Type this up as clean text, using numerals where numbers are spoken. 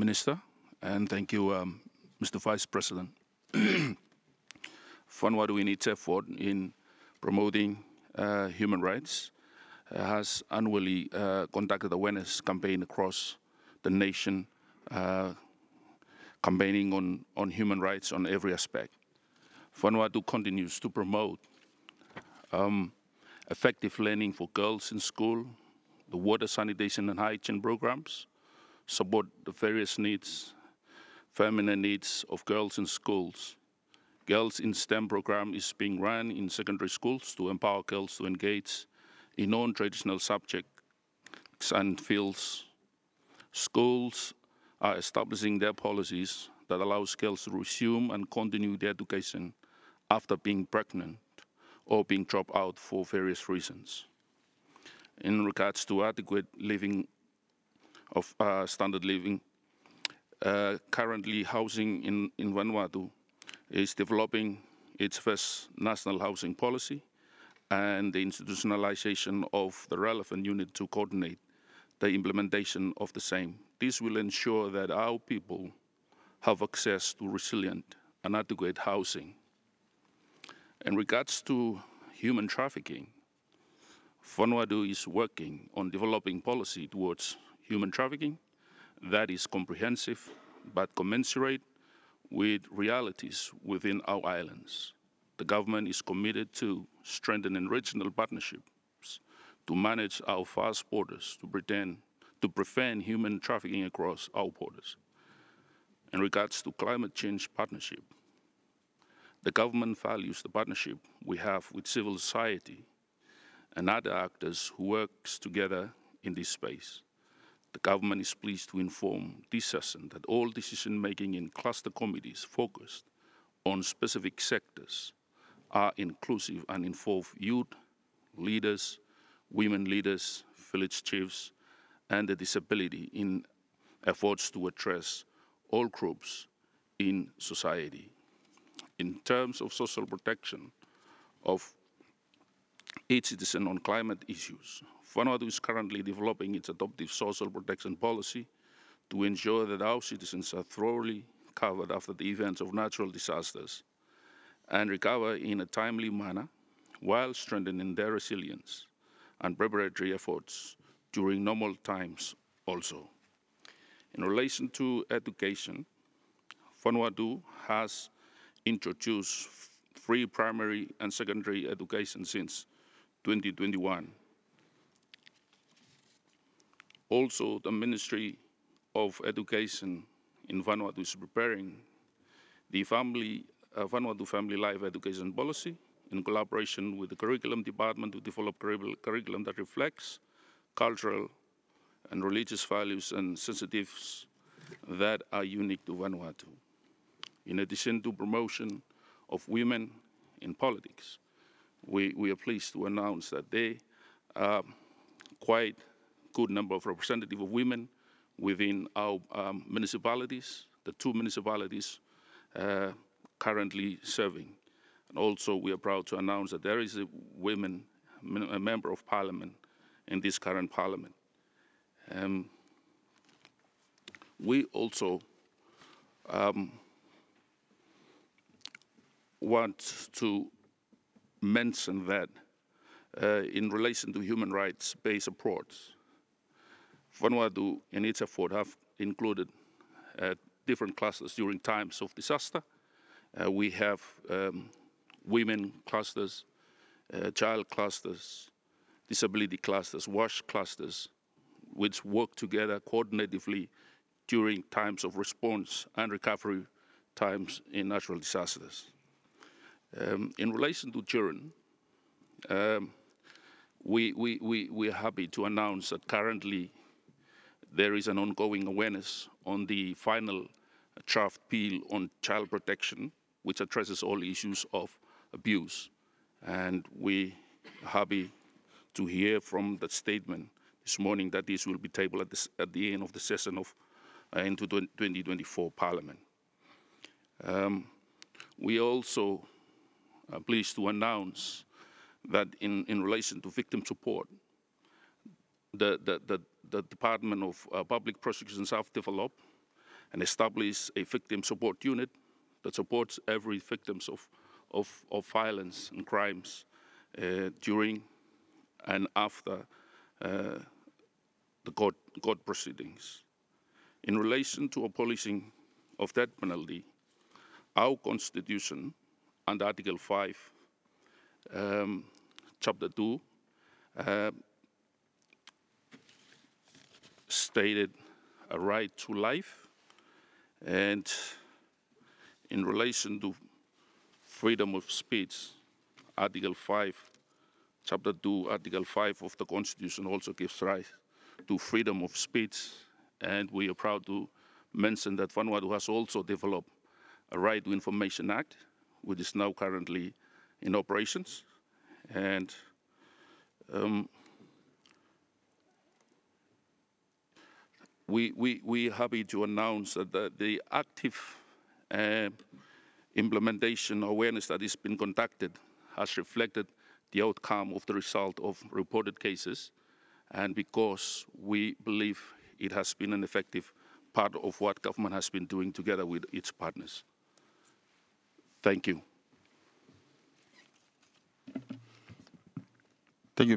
Minister, and thank you, Mr. Vice President. Vanuatu, in its effort in promoting human rights, has annually conducted awareness campaign across the nation, uh, campaigning on human rights on every aspect. Vanuatu continues to promote effective learning for girls in school, the water sanitation and hygiene programs, support the various needs, feminine needs of girls in schools. Girls in STEM program is being run in secondary schools to empower girls to engage in non-traditional subjects and fields. Schools are establishing their policies that allows girls to resume and continue their education after being pregnant or being dropped out for various reasons. In regards to adequate living of standard living, currently housing in Vanuatu is developing its first national housing policy and the institutionalization of the relevant unit to coordinate the implementation of the same. This will ensure that our people have access to resilient and adequate housing. In regards to human trafficking, Vanuatu is working on developing policy towards human trafficking that is comprehensive but commensurate with realities within our islands. The government is committed to strengthening regional partnerships to manage our vast borders to prevent human trafficking across our borders. In regards to climate change partnership, the government values the partnership we have with civil society and other actors who works together in this space. The government is pleased to inform this session that all decision-making in cluster committees focused on specific sectors are inclusive and involve youth, leaders, women leaders, village chiefs, and the disability in efforts to address all groups in society. In terms of social protection of each citizen on climate issues, Vanuatu is currently developing its adoptive social protection policy to ensure that our citizens are thoroughly covered after the events of natural disasters and recover in a timely manner while strengthening their resilience and preparatory efforts during normal times also. In relation to education, Vanuatu has introduced free primary and secondary education since 2021. Also, the Ministry of Education in Vanuatu is preparing the Vanuatu Family Life Education Policy in collaboration with the Curriculum Department to develop curriculum that reflects cultural and religious values and sensitives that are unique to Vanuatu. In addition to promotion of women in politics, we are pleased to announce that there are quite good number of representatives of women within our municipalities, the two municipalities currently serving. And also we are proud to announce that there is a member of parliament in this current parliament. We also want to mention that in relation to human rights-based approach, Vanuatu in its effort have included different clusters during times of disaster. We have women clusters, child clusters, disability clusters, WASH clusters, which work together coordinatively during times of response and recovery times in natural disasters. In relation to children, we are happy to announce that currently there is an ongoing awareness on the final draft bill on child protection, which addresses all issues of abuse. And we are happy to hear from that statement this morning that this will be tabled at the end of the session of into 2024 Parliament. We also are pleased to announce that in relation to victim support, the Department of Public Prosecutions have developed and establish a victim support unit that supports every victims of violence and crimes during and after the court proceedings. In relation to abolishing of death penalty, our constitution under Article 5, Chapter 2, uh, stated a right to life, and in relation to freedom of speech, Article 5, Chapter 2, Article 5 of the Constitution also gives right to freedom of speech, and we are proud to mention that Vanuatu has also developed a Right to Information Act, which is now currently in operations. And we are happy to announce that the active uh, implementation awareness that has been conducted has reflected the outcome of the result of reported cases, and because we believe it has been an effective part of what government has been doing together with its partners. Thank you.